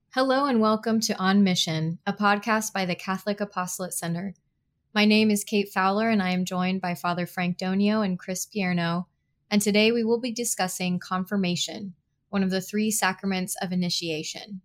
Hello and welcome to On Mission, a podcast by the Catholic Apostolate Center. My name is Kate Fowler and I am joined by Father Frank Donio and Chris Pierno, and today we will be discussing confirmation, one of the three sacraments of initiation.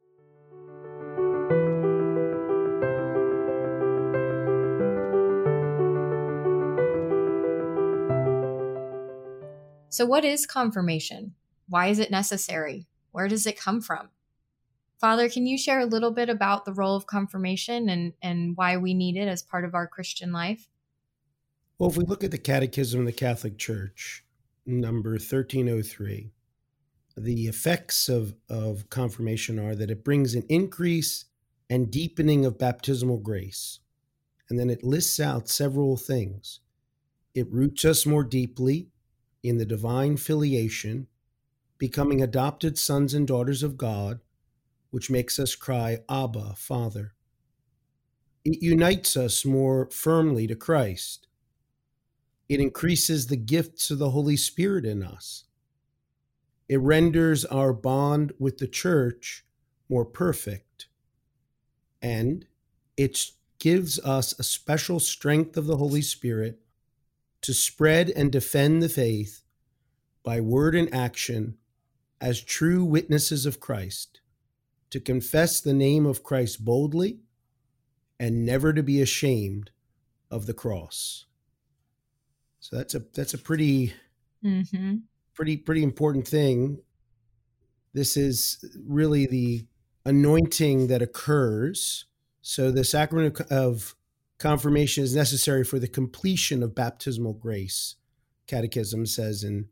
So what is confirmation? Why is it necessary? Where does it come from? Father, can you share a little bit about the role of confirmation and why we need it as part of our Christian life? Well, if we look at the Catechism of the Catholic Church, number 1303, the effects of confirmation are that it brings an increase and deepening of baptismal grace. And then it lists out several things. It roots us more deeply in the divine filiation, becoming adopted sons and daughters of God, which makes us cry, Abba, Father. It unites us more firmly to Christ. It increases the gifts of the Holy Spirit in us. It renders our bond with the Church more perfect. And it gives us a special strength of the Holy Spirit to spread and defend the faith by word and action as true witnesses of Christ, to confess the name of Christ boldly and never to be ashamed of the cross. So that's a pretty important thing. This is really the anointing that occurs. So the sacrament of confirmation is necessary for the completion of baptismal grace. Catechism says in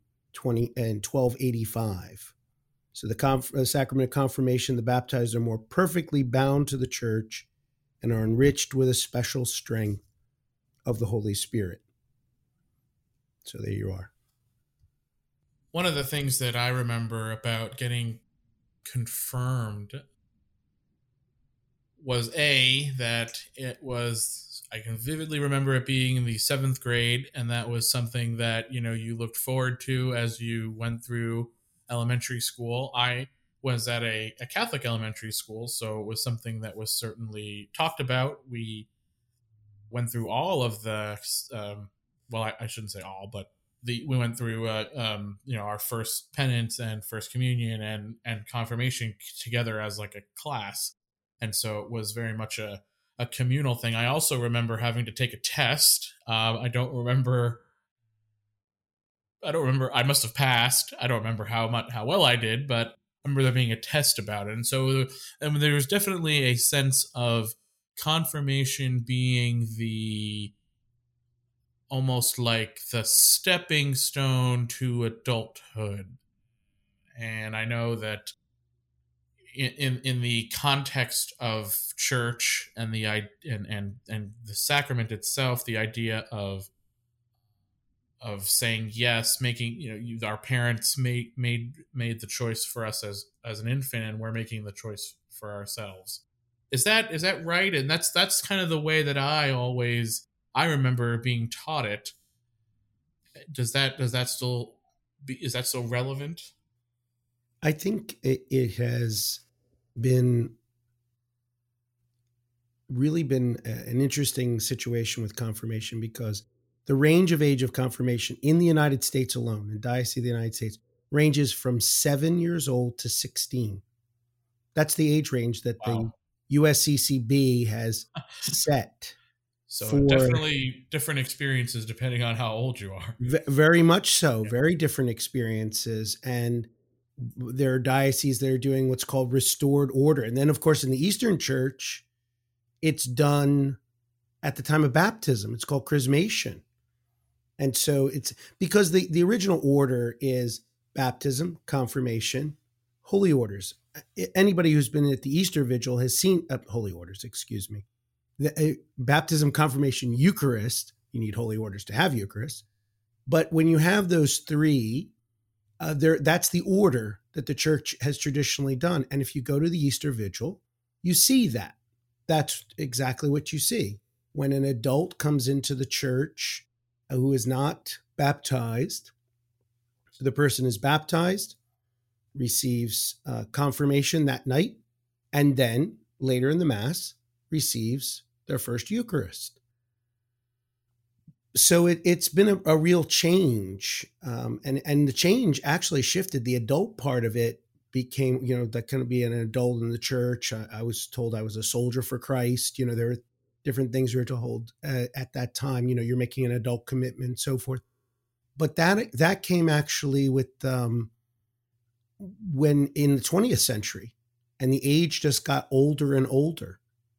1285. So the sacrament of confirmation, the baptized are more perfectly bound to the Church and are enriched with a special strength of the Holy Spirit. So there you are. One of the things that I remember about getting confirmed was that I can vividly remember it being in the 7th grade, and that was something that, you looked forward to as you went through elementary school. I was at a Catholic elementary school, so it was something that was certainly talked about. We went through all of the, I shouldn't say all, but we went through, our first penance and first communion and confirmation together as like a class. And so it was very much a communal thing. I also remember having to take a test. I don't remember. I must have passed. I don't remember how well I did, but I remember there being a test about it. And so there was definitely a sense of confirmation being almost like the stepping stone to adulthood. And I know that in the context of church and the sacrament itself, the idea of saying yes, making, our parents made the choice for us as an infant, and we're making the choice for ourselves. Is that right? And that's kind of the way that I remember being taught it. Is that still relevant? I think it has been an interesting situation with confirmation, because the range of age of confirmation in the United States alone, in Diocese of the United States, ranges from 7 years old to 16. That's the age range that the USCCB has set. So definitely different experiences depending on how old you are. Very much so. Yeah. Very different experiences. And there are dioceses that are doing what's called restored order. And then, of course, in the Eastern Church, it's done at the time of baptism. It's called chrismation. And so it's because the original order is baptism, confirmation, holy orders. Anybody who's been at the Easter Vigil has seen holy orders, excuse me. The baptism, confirmation, Eucharist. You need holy orders to have Eucharist. But when you have those three, that's the order that the Church has traditionally done. And if you go to the Easter Vigil, you see that. That's exactly what you see. When an adult comes into the Church who is not baptized, the person is baptized, receives confirmation that night, and then later in the Mass receives their first Eucharist. So it's been a real change, and the change actually shifted. The adult part of it became, that kind of be an adult in the church. I was told I was a soldier for Christ. There were different things we were to hold at that time. You're making an adult commitment and so forth. But that came actually with when in the 20th century, and the age just got older and older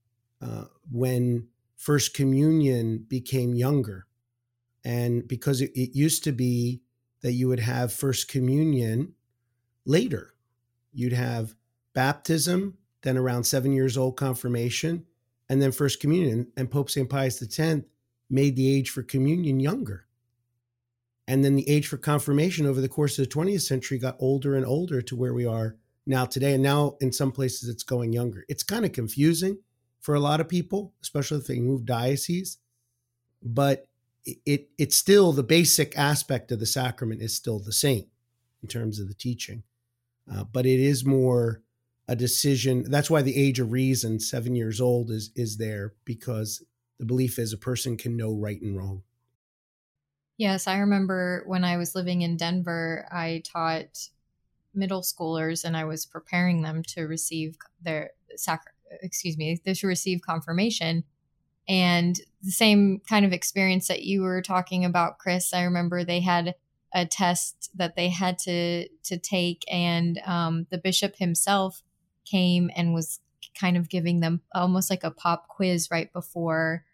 when First Communion became younger. And because it used to be that you would have First Communion later. You'd have baptism, then around 7 years old, confirmation, and then First Communion. And Pope St. Pius X made the age for communion younger. And then the age for confirmation over the course of the 20th century got older and older to where we are now today. And now in some places it's going younger. It's kind of confusing for a lot of people, especially if they move dioceses. But it's still, the basic aspect of the sacrament is still the same in terms of the teaching. But it is more a decision. That's why the age of reason, 7 years old, is there, because the belief is a person can know right and wrong. Yes, I remember when I was living in Denver, I taught middle schoolers and I was preparing them to receive their to receive confirmation. And the same kind of experience that you were talking about, Chris, I remember they had a test that they had to take, and the bishop himself came and was kind of giving them almost like a pop quiz right before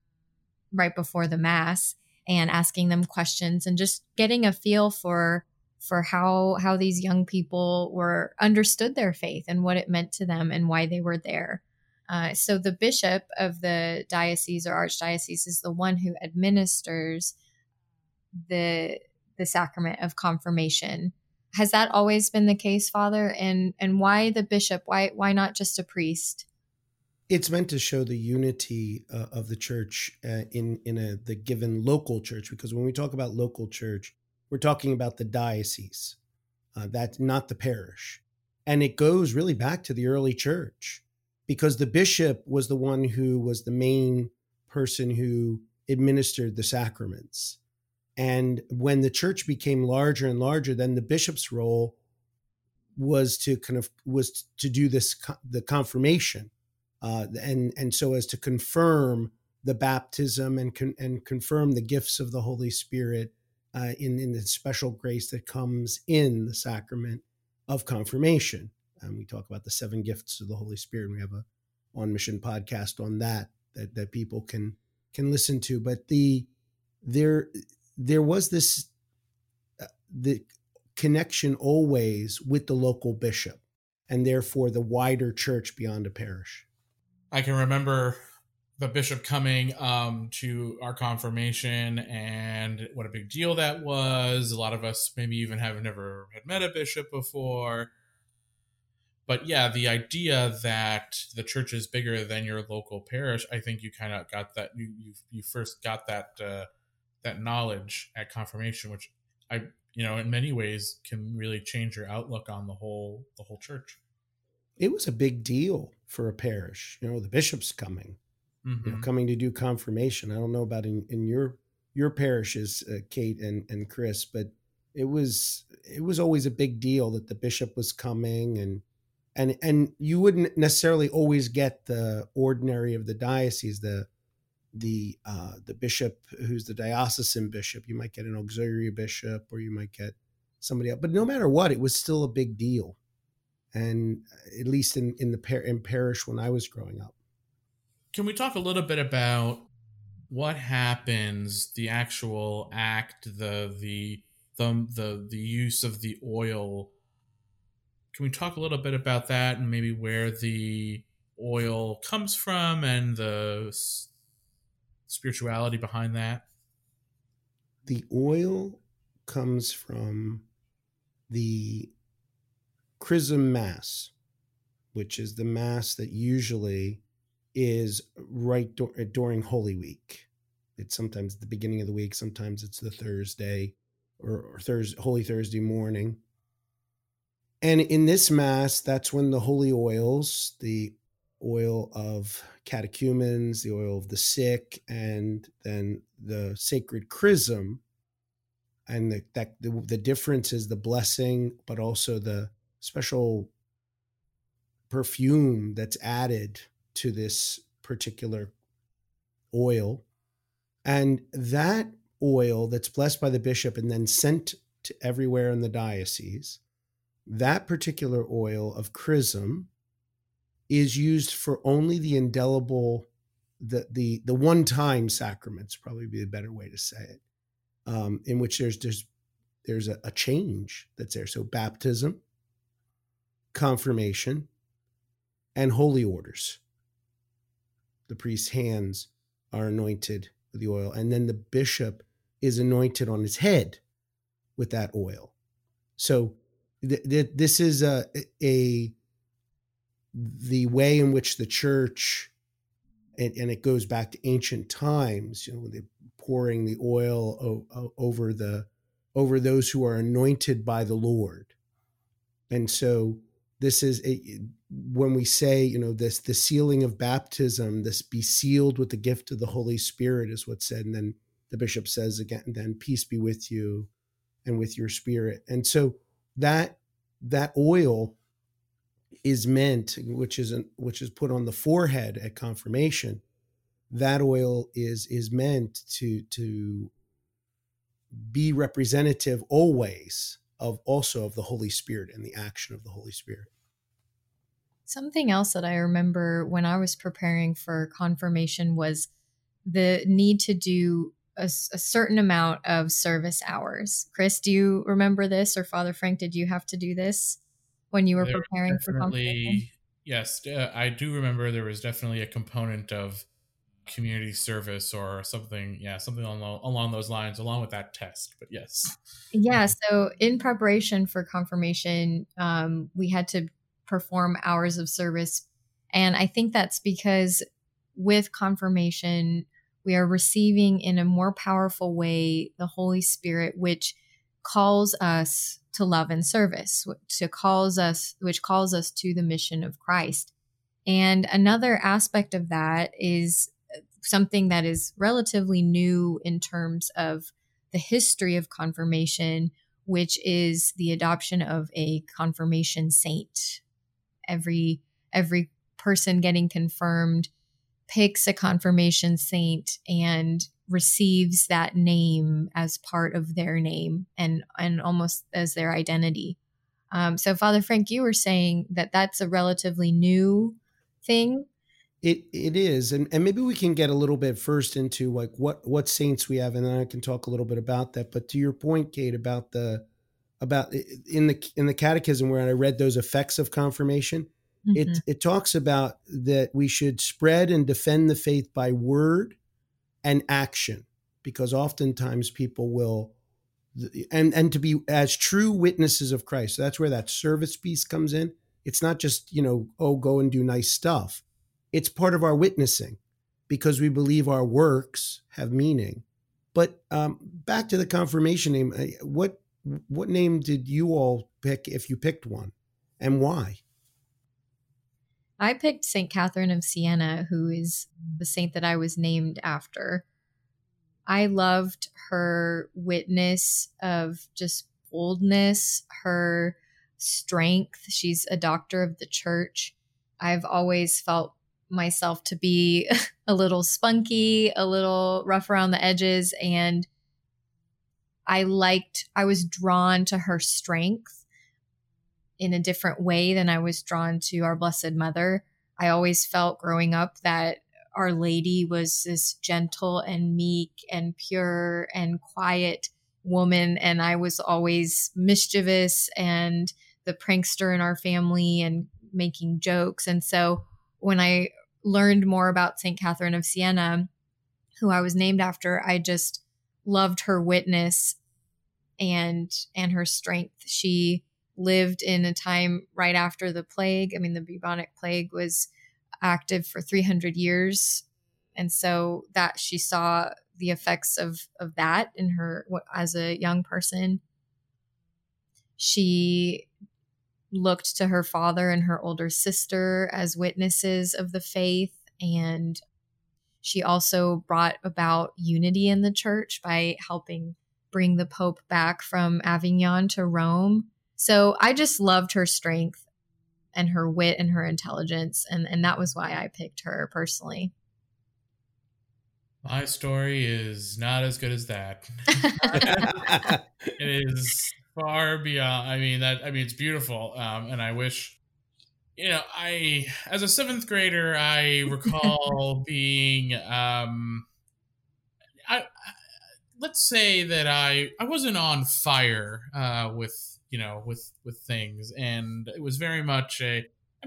the Mass, and asking them questions and just getting a feel for how these young people were understood their faith and what it meant to them and why they were there. So the bishop of the diocese or archdiocese is the one who administers the sacrament of confirmation. Has that always been the case, Father? And why the bishop? Why not just a priest? It's meant to show the unity of the church in the given local church, because when we talk about local church, we're talking about the diocese. That's not the parish. And it goes really back to the early church, because the bishop was the one who was the main person who administered the sacraments. And when the church became larger and larger, then the bishop's role was to do the confirmation. And so as to confirm the baptism and confirm the gifts of the Holy Spirit in the special grace that comes in the sacrament of confirmation. And we talk about the 7 gifts of the Holy Spirit, and we have a On Mission podcast on that people can listen to. But there was this the connection always with the local bishop, and therefore the wider church beyond a parish. I can remember the bishop coming to our confirmation, and what a big deal that was. A lot of us maybe even had never met a bishop before. But yeah, the idea that the church is bigger than your local parish, I think you kind of got that. You first got that knowledge at confirmation, which in many ways can really change your outlook on the whole church. It was a big deal for a parish. The bishop's coming, coming to do confirmation. I don't know about in your parishes, Kate and Chris, but it was always a big deal that the bishop was coming, and you wouldn't necessarily always get the ordinary of the diocese, the bishop who's the diocesan bishop. You might get an auxiliary bishop, or you might get somebody else. But no matter what, it was still a big deal. And at least in parish when I was growing up. Can we talk a little bit about what happens, the actual act, the use of the oil? Can we talk a little bit about that, and maybe where the oil comes from and the spirituality behind that? The oil comes from the Chrism Mass, which is the Mass that usually is right during Holy Week. It's sometimes the beginning of the week, sometimes it's the Thursday or Holy Thursday morning. And in this Mass, that's when the holy oils, the oil of catechumens, the oil of the sick, and then the sacred chrism, and the difference is the blessing, but also the special perfume that's added to this particular oil. And that oil that's blessed by the bishop and then sent to everywhere in the diocese, that particular oil of chrism is used for only the indelible, the one-time sacraments, probably be a better way to say it, in which there's a change that's there. So baptism, confirmation, and holy orders. The priest's hands are anointed with the oil, and then the bishop is anointed on his head with that oil. So this is the way in which the church, and it goes back to ancient times, the pouring the oil over those who are anointed by the Lord. And so this is when we say, the sealing of baptism, this be sealed with the gift of the Holy Spirit is what's said. And then the bishop says again, then peace be with you and with your spirit. And so that oil is meant, which is put on the forehead at confirmation. That oil is meant to be representative always of the Holy Spirit and the action of the Holy Spirit. Something else that I remember when I was preparing for confirmation was the need to do a certain amount of service hours. Chris, do you remember this, or Father Frank, did you have to do this when you were preparing for confirmation? Yes, I do remember there was definitely a component of community service or something. Yeah, something along those lines, along with that test. But yes. Yeah. So in preparation for confirmation, we had to perform hours of service. And I think that's because with confirmation, we are receiving in a more powerful way the Holy Spirit, which calls us to love and service, which calls us to the mission of Christ. And another aspect of that is something that is relatively new in terms of the history of confirmation, which is the adoption of a confirmation saint. Every person getting confirmed picks a confirmation saint and receives that name as part of their name and almost as their identity. So Father Frank, you were saying that that's a relatively new thing. It is, and maybe we can get a little bit first into like what saints we have, and then I can talk a little bit about that. But to your point, Kate, about in the Catechism where I read those effects of confirmation, mm-hmm. it talks about that we should spread and defend the faith by word and action, because oftentimes people will, and to be as true witnesses of Christ. So that's where that service piece comes in. It's not just go and do nice stuff. It's part of our witnessing because we believe our works have meaning. But back to the confirmation name, what name did you all pick, if you picked one, and why? I picked St. Catherine of Siena, who is the saint that I was named after. I loved her witness of just boldness, her strength. She's a doctor of the church. I've always felt myself to be a little spunky, a little rough around the edges, and I was drawn to her strength in a different way than I was drawn to our Blessed Mother. I always felt growing up that Our Lady was this gentle and meek and pure and quiet woman, and I was always mischievous and the prankster in our family and making jokes. And so when I learned more about St. Catherine of Siena, who I was named after, I just loved her witness and her strength. She lived in a time right after the plague. I mean, the bubonic plague was active for 300 years. And so that she saw the effects of that in her as a young person. She looked to her father and her older sister as witnesses of the faith. And she also brought about unity in the church by helping bring the Pope back from Avignon to Rome. So I just loved her strength and her wit and her intelligence. And that was why I picked her personally. My story is not as good as that. It is far beyond. It's beautiful. And I wish, as a seventh grader, I recall being, let's say that I wasn't on fire, with things. And it was very much I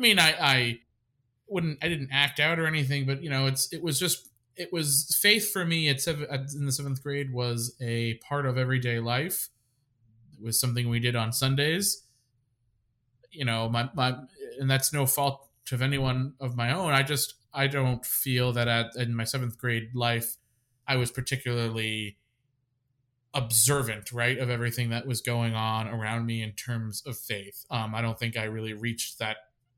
didn't act out or anything, but it was faith for me in the seventh grade was a part of everyday life. It was something we did on Sundays. And that's no fault of anyone of my own. I don't feel that in my seventh grade life, I was particularly observant, right, of everything that was going on around me in terms of faith. I don't think I really reached that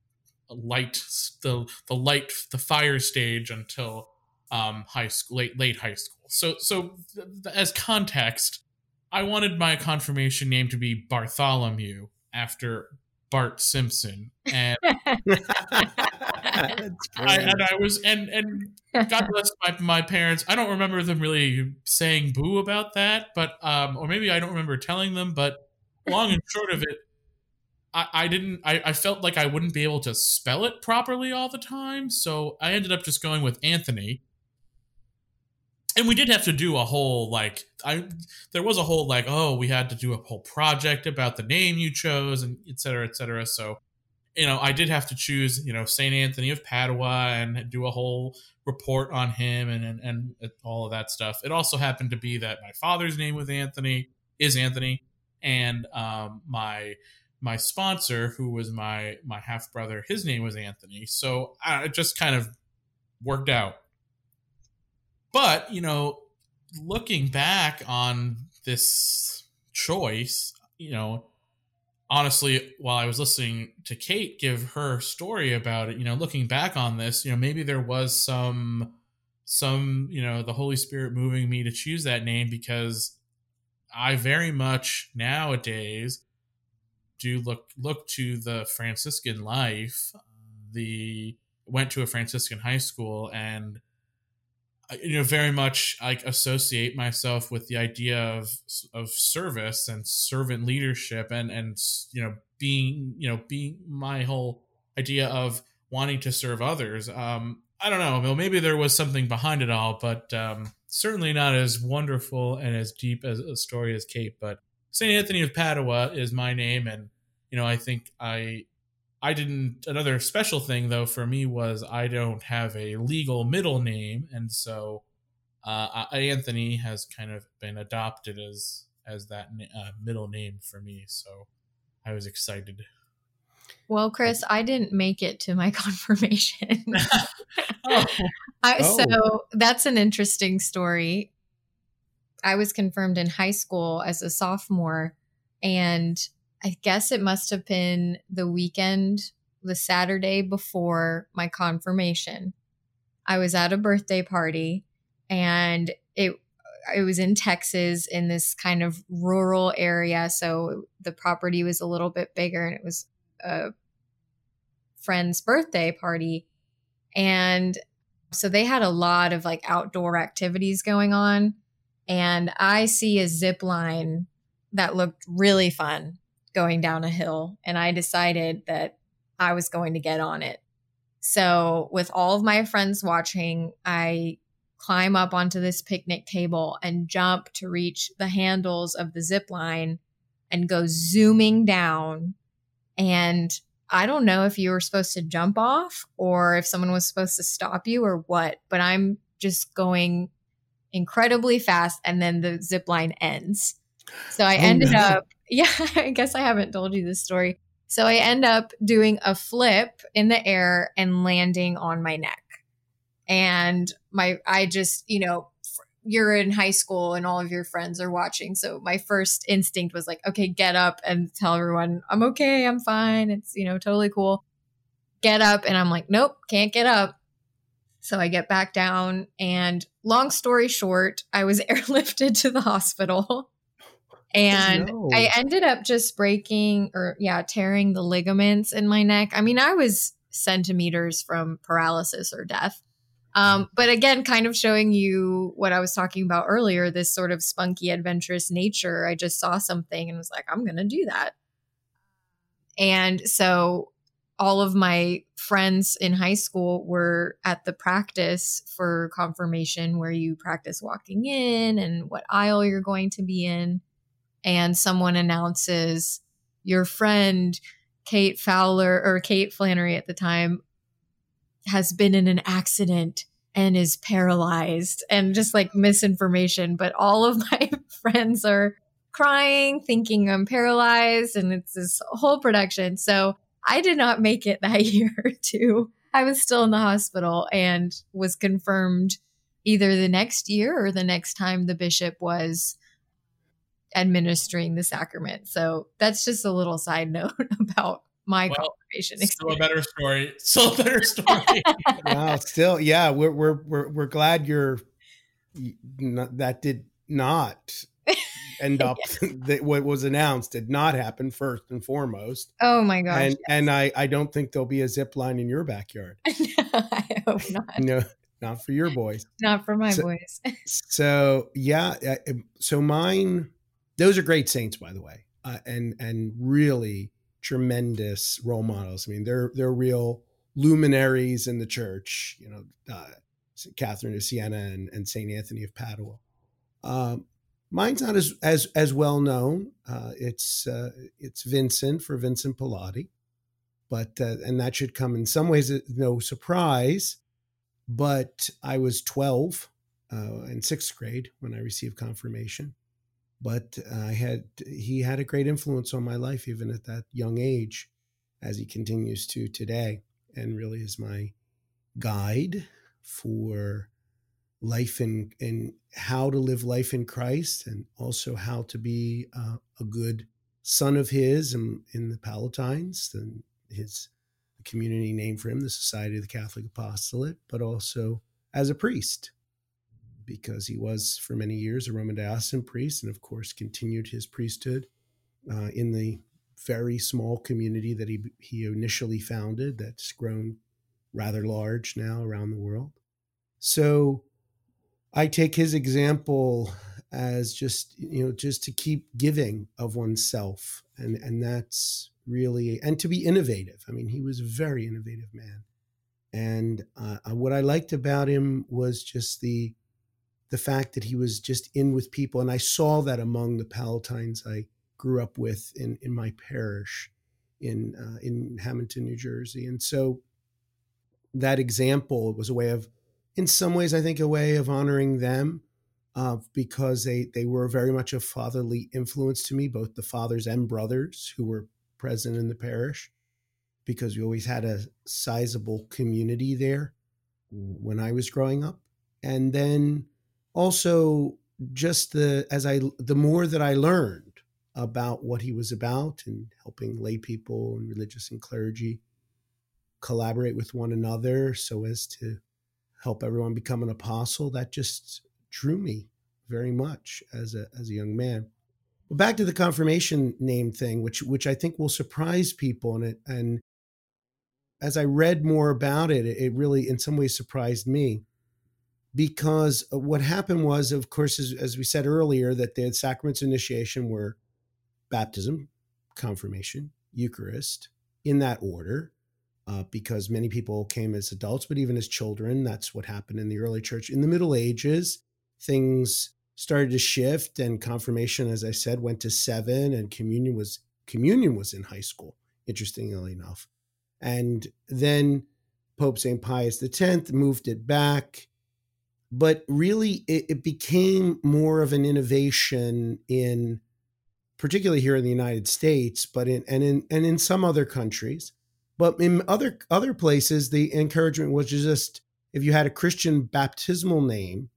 the fire stage until high school, late high school. So as context, I wanted my confirmation name to be Bartholomew after Bart Simpson, and God bless my parents. I don't remember them really saying boo about that, but or maybe I don't remember telling them. But long and short of it, I felt like I wouldn't be able to spell it properly all the time, so I ended up just going with Anthony. And we did have to do a whole, there was a whole, we had to do a whole project about the name you chose, and et cetera, et cetera. So, I did have to choose, St. Anthony of Padua and do a whole report on him and all of that stuff. It also happened to be that my father's name is Anthony, and my sponsor, who was my half brother, his name was Anthony. So it just kind of worked out. But, looking back on this choice, honestly, while I was listening to Kate give her story about it, looking back on this, maybe there was some, the Holy Spirit moving me to choose that name, because I very much nowadays do look to the Franciscan life. Went to a Franciscan high school, and very much associate myself with the idea of service and servant leadership, and being my whole idea of wanting to serve others. I don't know, maybe there was something behind it all, but certainly not as wonderful and as deep as a story as Kate. But St. Anthony of Padua is my name, and I think I didn't. Another special thing, though, for me was I don't have a legal middle name, and so Anthony has kind of been adopted as that middle name for me. So I was excited. Well, Chris, I didn't make it to my confirmation. Oh. So that's an interesting story. I was confirmed in high school as a sophomore, and I guess it must have been the Saturday before my confirmation. I was at a birthday party, and it was in Texas, in this kind of rural area. So the property was a little bit bigger, and it was a friend's birthday party. And so they had a lot of outdoor activities going on. And I see a zip line that looked really fun going down a hill, and I decided that I was going to get on it. So with all of my friends watching, I climb up onto this picnic table and jump to reach the handles of the zip line and go zooming down. And I don't know if you were supposed to jump off or if someone was supposed to stop you or what, but I'm just going incredibly fast, and then the zip line ends. So I ended up, I guess I haven't told you this story. So I end up doing a flip in the air and landing on my neck. And I just, you're in high school and all of your friends are watching. So my first instinct was like, okay, get up and tell everyone I'm okay, I'm fine. It's, totally cool. Get up. And I'm like, nope, can't get up. So I get back down, and long story short, I was airlifted to the hospital, and No. I ended up just tearing the ligaments in my neck. I mean, I was centimeters from paralysis or death. But again, kind of showing you what I was talking about earlier, this sort of spunky, adventurous nature. I just saw something and was like, I'm going to do that. And so all of my friends in high school were at the practice for confirmation, where you practice walking in and what aisle you're going to be in. And someone announces, your friend, Kate Flannery at the time, has been in an accident and is paralyzed, and just like misinformation. But all of my friends are crying, thinking I'm paralyzed, and it's this whole production. So I did not make it that year too. I was still in the hospital and was confirmed either the next year or the next time the bishop was administering the sacrament. So that's just a little side note about my confirmation experience. Still a better story. Wow, still, yeah, we're glad that did not end up that what was announced did not happen first and foremost. Oh my gosh. And and I don't think there'll be a zip line in your backyard. I hope not. No, not for your boys. Not for my boys. So yeah, so mine, those are great saints, by the way, and really tremendous role models. I mean, they're real luminaries in the church. St. Catherine of Siena and St. Anthony of Padua. Mine's not as well known. It's Vincent, for Vincent Pallotti, but and that should come in some ways no surprise. But I was 12 in sixth grade when I received confirmation. But he had a great influence on my life, even at that young age, as he continues to today, and really is my guide for life and how to live life in Christ, and also how to be a good son of his in the Palatines, and his community named for him, the Society of the Catholic Apostolate, but also as a priest, because he was for many years a Roman diocesan priest, and of course continued his priesthood in the very small community that he initially founded, that's grown rather large now around the world. So I take his example as just to keep giving of oneself, and that's really, and to be innovative. I mean, he was a very innovative man, and what I liked about him was just the fact that he was just in with people, and I saw that among the Palatines I grew up with in my parish in Hamilton, New Jersey, and so that example was a way of, in some ways, I think, a way of honoring them, because they were very much a fatherly influence to me, both the fathers and brothers who were present in the parish, because we always had a sizable community there when I was growing up. And then also just the more that I learned about what he was about, and helping lay people and religious and clergy collaborate with one another so as to help everyone become an apostle, that just drew me very much as a young man. But back to the confirmation name thing, which I think will surprise people, and as I read more about it, it really in some ways surprised me, because what happened was, of course, as we said earlier, that the sacraments of initiation were baptism, confirmation, Eucharist, in that order. Because many people came as adults, but even as children. That's what happened in the early church. In the Middle Ages, things started to shift, and confirmation, as I said, went to 7, and communion was in high school, interestingly enough. And then Pope St. Pius X moved it back. But really, it became more of an innovation particularly here in the United States, but in some other countries. But in other places, the encouragement was just, if you had a Christian baptismal name,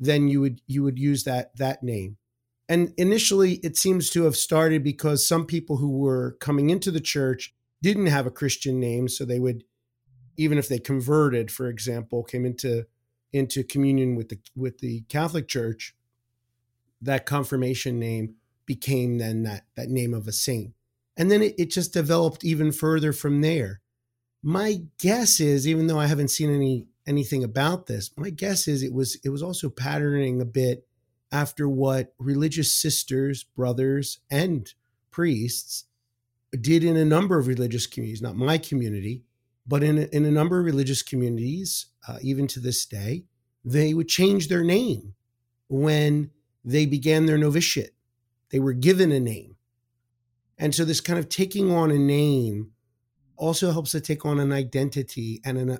then you would use that name. And initially, it seems to have started because some people who were coming into the church didn't have a Christian name, so they would, even if they converted, for example, came into communion with the Catholic Church, that confirmation name became then that name of a saint. And then it just developed even further from there. My guess is, even though I haven't seen anything about this, my guess is it was also patterning a bit after what religious sisters, brothers, and priests did in a number of religious communities, not my community, but in a number of religious communities, even to this day, they would change their name when they began their novitiate. They were given a name. And so this kind of taking on a name also helps to take on an identity and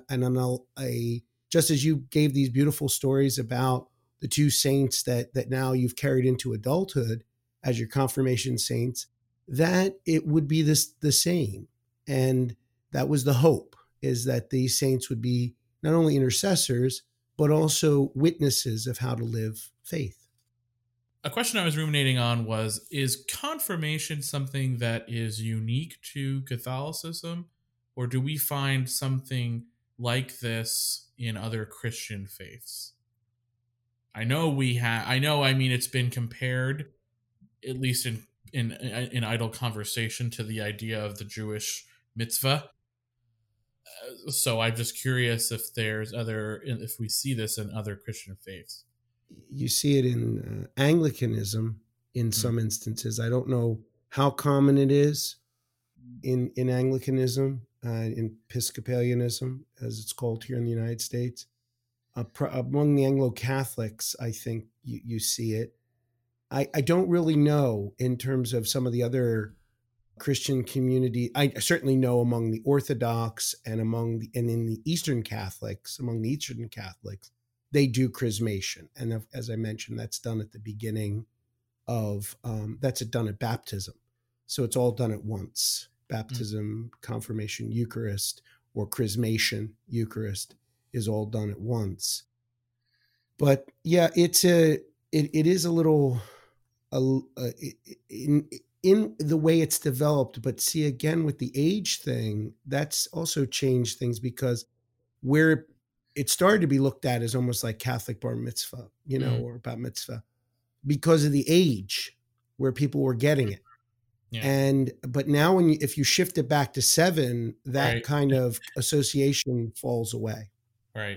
just as you gave these beautiful stories about the two saints that now you've carried into adulthood as your confirmation saints, that it would be the same. And that was the hope, is that these saints would be not only intercessors, but also witnesses of how to live faith. A question I was ruminating on was, is confirmation something that is unique to Catholicism, or do we find something like this in other Christian faiths? I know it's been compared, at least in idle conversation, to the idea of the Jewish mitzvah. So I'm just curious if we see this in other Christian faiths. You see it in Anglicanism in some instances. I don't know how common it is in Anglicanism, in Episcopalianism, as it's called here in the United States. Among the Anglo-Catholics, I think you see it. I don't really know in terms of some of the other Christian community. I certainly know among the Orthodox and in the Eastern Catholics, they do chrismation. And as I mentioned, that's done at the beginning of, that's done at baptism. So it's all done at once. Baptism, confirmation, Eucharist, or chrismation, Eucharist, is all done at once. But yeah, it is a little in the way it's developed. But see, again, with the age thing, that's also changed things, because where it started to be looked at as almost like Catholic bar mitzvah, or bat mitzvah, because of the age where people were getting it. Yeah. But now if you shift it back to 7, that kind of association falls away. Right.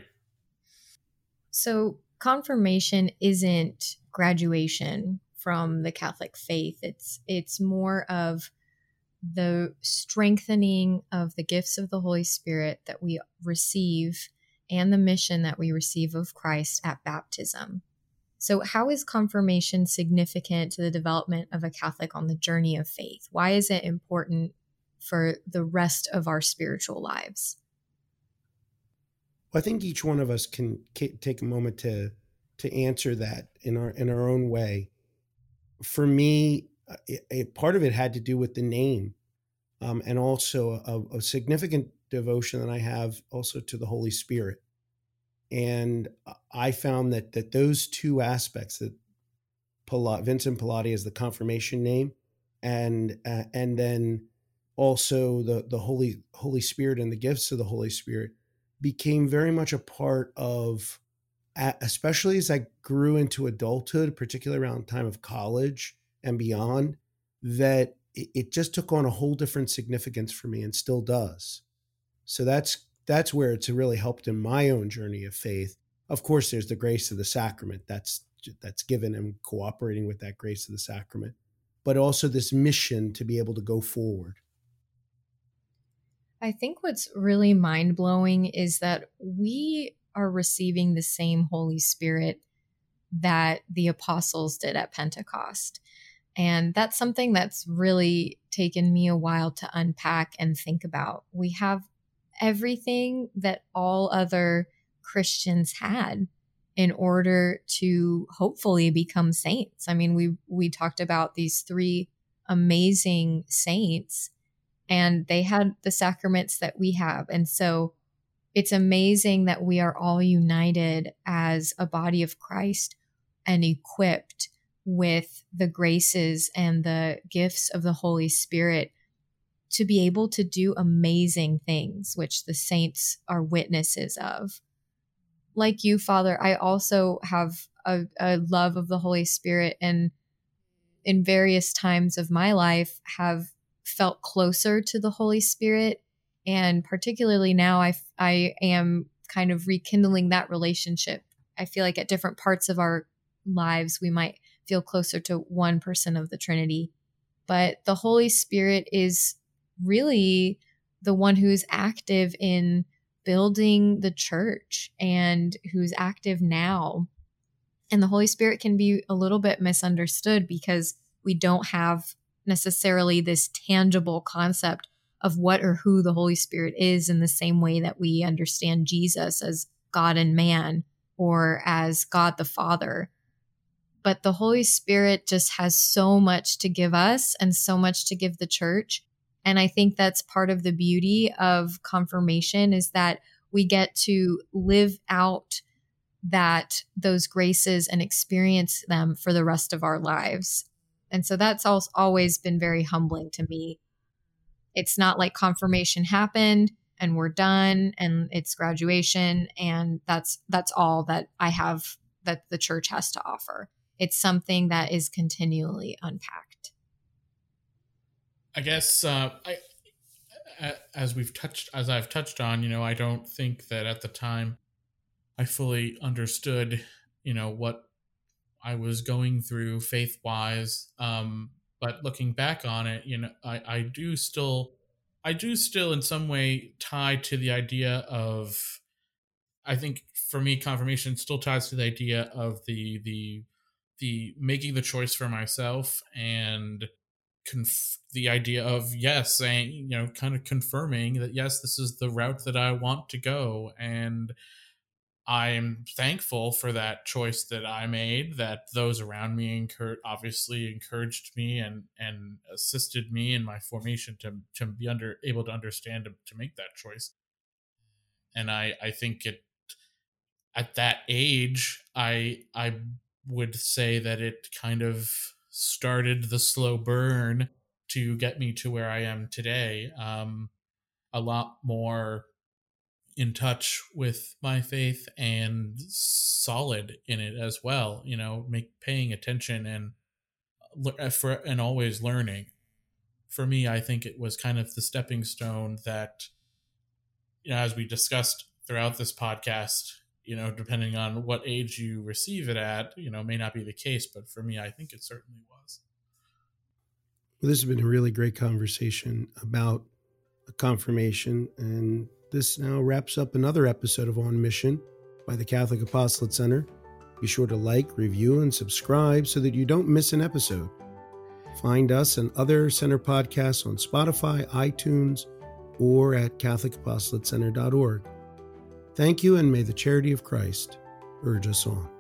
So confirmation isn't graduation from the Catholic faith. It's more of the strengthening of the gifts of the Holy Spirit that we receive and the mission that we receive of Christ at baptism. So how is confirmation significant to the development of a Catholic on the journey of faith? Why is it important for the rest of our spiritual lives? Well, I think each one of us can take a moment to answer that in our own way. For me, part of it had to do with the name, and also a significant devotion that I have also to the Holy Spirit. And I found that those two aspects, that Vincent Pallotti is the confirmation name, and then also the Holy Spirit and the gifts of the Holy Spirit, became very much a part of, especially as I grew into adulthood, particularly around the time of college and beyond, that it just took on a whole different significance for me, and still does. So that's where it's really helped in my own journey of faith. Of course, there's the grace of the sacrament that's given, and cooperating with that grace of the sacrament, but also this mission to be able to go forward. I think what's really mind-blowing is that we are receiving the same Holy Spirit that the apostles did at Pentecost. And that's something that's really taken me a while to unpack and think about. We have everything that all other Christians had in order to hopefully become saints. I mean, we talked about these 3 amazing saints, and they had the sacraments that we have. And so it's amazing that we are all united as a body of Christ and equipped with the graces and the gifts of the Holy Spirit to be able to do amazing things, which the saints are witnesses of. Like you, Father, I also have a love of the Holy Spirit, and in various times of my life have felt closer to the Holy Spirit. And particularly now, I am kind of rekindling that relationship. I feel like at different parts of our lives, we might feel closer to one person of the Trinity. But the Holy Spirit is really the one who's active in building the church and who's active now. And the Holy Spirit can be a little bit misunderstood because we don't have necessarily this tangible concept of what or who the Holy Spirit is in the same way that we understand Jesus as God and man or as God the Father. But the Holy Spirit just has so much to give us and so much to give the church. And I think that's part of the beauty of confirmation, is that we get to live out those graces and experience them for the rest of our lives. And so that's always been very humbling to me. It's not like confirmation happened and we're done and it's graduation and that's all that I have, that the church has to offer. It's something that is continually unpacked. I guess as I've touched on, I don't think that at the time I fully understood, what I was going through faith-wise. But looking back on it, I do still in some way tie to the idea of, I think for me, confirmation still ties to the idea of the making the choice for myself and the idea of, yes, saying, kind of confirming that, yes, this is the route that I want to go. And I'm thankful for that choice that I made, that those around me obviously encouraged me and assisted me in my formation to be able to understand, to make that choice. And I think at that age, I would say that it kind of started the slow burn to get me to where I am today. A lot more in touch with my faith and solid in it as well, paying attention and always learning. For me, I think it was kind of the stepping stone that, as we discussed throughout this podcast, depending on what age you receive it at, may not be the case, but for me, I think it certainly was. Well, this has been a really great conversation about a confirmation, and this now wraps up another episode of On Mission by the Catholic Apostolate Center. Be sure to like, review, and subscribe so that you don't miss an episode. Find us and other Center podcasts on Spotify, iTunes, or at CatholicApostolatecenter.org. Thank you, and may the charity of Christ urge us on.